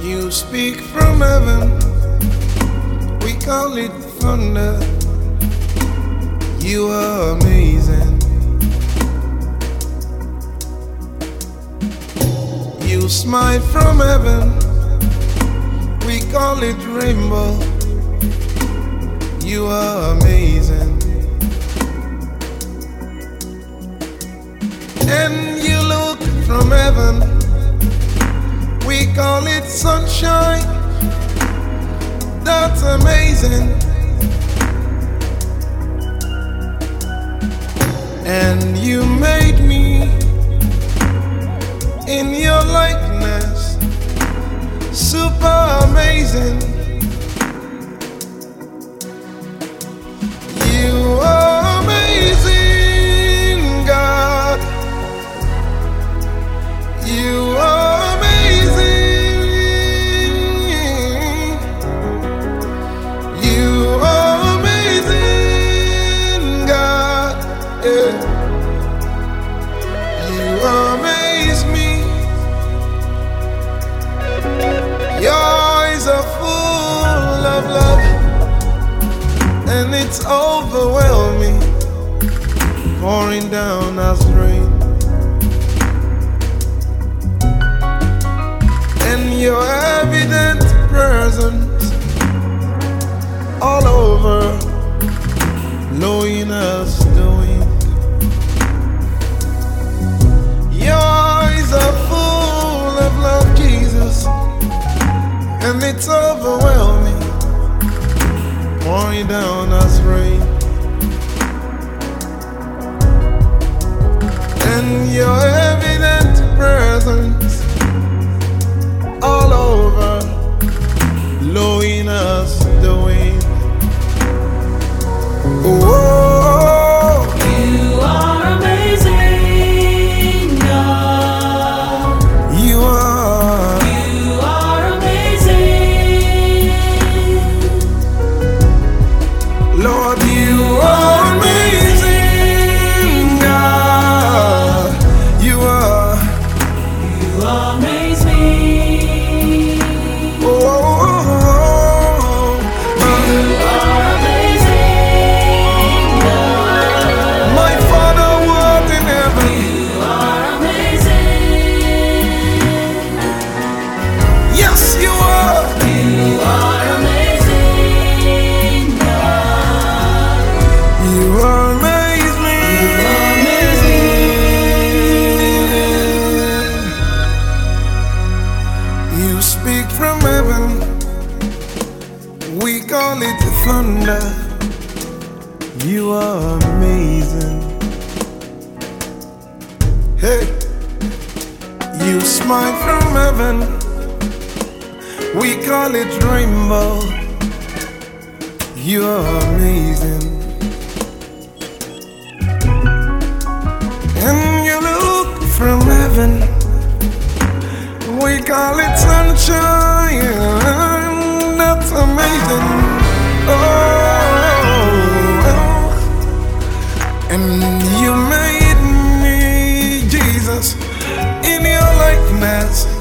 You speak from heaven, we call it thunder. You are amazing. You smile from heaven, we call it rainbow. You are amazing. And you look from heaven, we call it sunshine. That's amazing. And you made me in your likeness, super amazing. You are amazing, God. You are amazing. You are amazing, God. Yeah. You amaze me. Your eyes are full of love, and it's overwhelming, pouring down as rain. And your evident presence all over, blowing us the wind. Your eyes are full of love, Jesus, and it's overwhelming, pouring down as rain. And your evident presence all over, blowing us the wind. Oh, You are amazing, God. you are. You are amazing, Lord, you are amazing, God. You are. you amaze me. Oh, You are amazing, God. my Father who art in heaven. You are amazing. Yes, you are. You are amazing, God. You amaze me. You speak from heaven, we call it thunder. You are amazing. Hey, you smile from heaven, we call it rainbow. You are amazing. And you look from heaven, we call it sunshine. That's amazing. Oh, and you made me, Jesus, in your likeness,